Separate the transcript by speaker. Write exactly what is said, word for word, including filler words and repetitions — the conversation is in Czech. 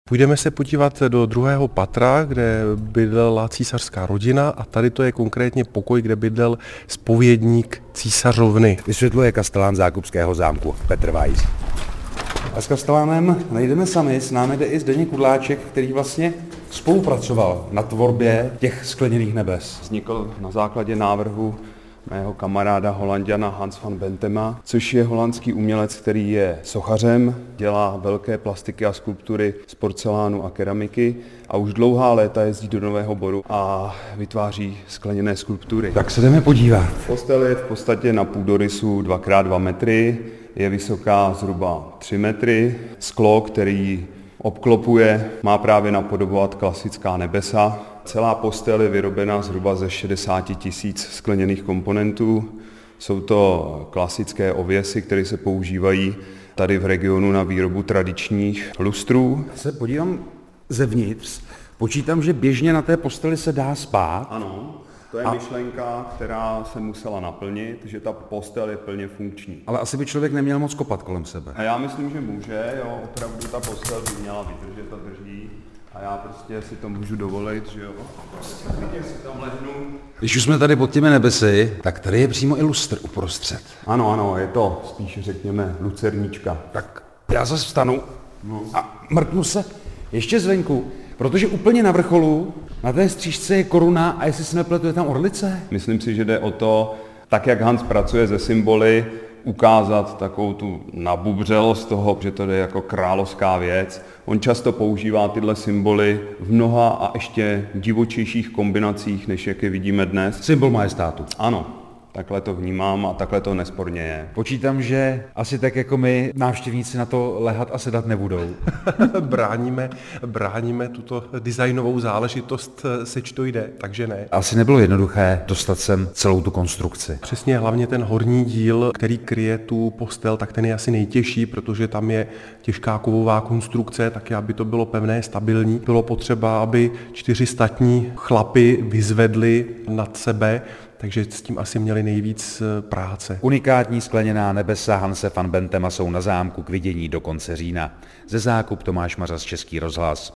Speaker 1: Půjdeme se podívat do druhého patra, kde bydlela císařská rodina a tady to je konkrétně pokoj, kde bydlel zpovědník císařovny.
Speaker 2: Vysvětluje kastelán Zákupského zámku Petr Weiss. A s kastelánem nejdeme sami, s námi jde i Zdeněk Kudláček, který vlastně spolupracoval na tvorbě těch skleněných nebes.
Speaker 3: Vznikl na základě návrhu mého kamaráda Holanďana Hans van Bentema, což je holandský umělec, který je sochařem, dělá velké plastiky a skulptury z porcelánu a keramiky a už dlouhá léta jezdí do Nového Boru a vytváří skleněné skulptury.
Speaker 2: Tak se jdeme podívat.
Speaker 3: Postel je v podstatě na půdorysu dva krát dva metry, je vysoká zhruba tři metry, sklo, který obklopuje, má právě napodobovat klasická nebesa. Celá postel je vyrobena zhruba ze šedesát tisíc skleněných komponentů. Jsou to klasické ověsy, které se používají tady v regionu na výrobu tradičních lustrů.
Speaker 2: Se podívám zevnitř, počítám, že běžně na té posteli se dá spát.
Speaker 3: Ano, to je
Speaker 2: A...
Speaker 3: myšlenka, která se musela naplnit, že ta postel je plně funkční.
Speaker 2: Ale asi by člověk neměl moc kopat kolem sebe.
Speaker 3: A já myslím, že může, jo, opravdu ta postel by měla vydržet a drží. A já prostě si to můžu dovolit, že jo. Prostě klidně si tam lehnu.
Speaker 2: Když už jsme tady pod těmi nebesy, tak tady je přímo i lustr uprostřed.
Speaker 3: Ano, ano, je to spíš řekněme lucernička.
Speaker 2: Tak já zase vstanu no. a mrknu se ještě zvenku, protože úplně na vrcholu, na té střížce je koruna a jestli se nepletu, je tam orlice.
Speaker 3: Myslím si, že jde o to, tak jak Hans pracuje ze symboly, ukázat takovou tu nabubřelost toho, že to jde jako královská věc. On často používá tyhle symboly v mnoha a ještě divočejších kombinacích, než jak je vidíme dnes.
Speaker 2: Symbol majestátu.
Speaker 3: Ano, takhle to vnímám a takhle to nesporně je.
Speaker 2: Počítám, že asi tak jako my návštěvníci na to lehat a sedat nebudou.
Speaker 1: bráníme, bráníme tuto designovou záležitost, seč to jde, takže ne.
Speaker 2: Asi nebylo jednoduché dostat sem celou tu konstrukci.
Speaker 1: Přesně, hlavně ten horní díl, který kryje tu postel, tak ten je asi nejtěžší, protože tam je těžká kovová konstrukce, tak aby to bylo pevné, stabilní. Bylo potřeba, aby čtyři statní chlapy vyzvedli nad sebe, takže s tím asi měli nejvíc práce.
Speaker 2: Unikátní skleněná nebesa Hanse van Bentema jsou na zámku k vidění do konce října. Ze Zákup Tomáš Mařas, Český rozhlas.